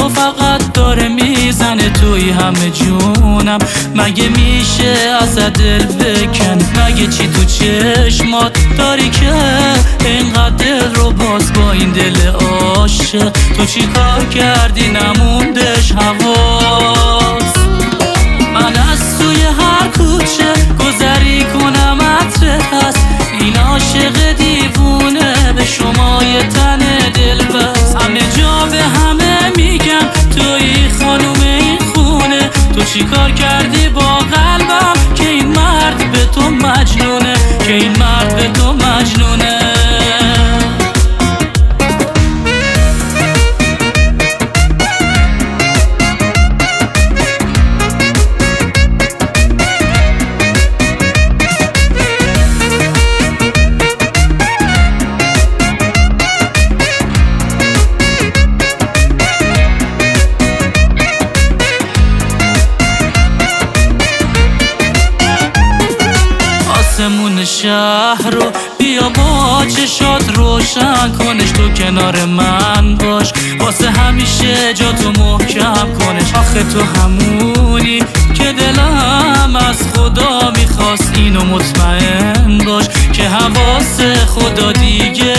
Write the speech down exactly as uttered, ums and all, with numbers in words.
تو فقط داره میزنه توی همه جونم. مگه میشه از دل بکن؟ مگه چی تو چشمات داری که اینقدر دل رو باز با این دل عاشق؟ تو چی کار کردی نموندش حواس؟ من از توی هر کوچه گذری کنم عطرت هست. این عاشق دیوونه به شما یه تن دل بست. همه جا به همه میگم توی خانوم این خونه. تو چی کار کردی با قلبم که این مرد به تو مجنونه؟ که این مرد به تو مجنونه. آسمون شهر رو بیا با چشات روشن کنش. تو کنار من باش واسه همیشه جا تو محکم کنش. آخه تو همونی که دلم از خدا میخواست. اینو مطمئن باش که حواس خدا دیگه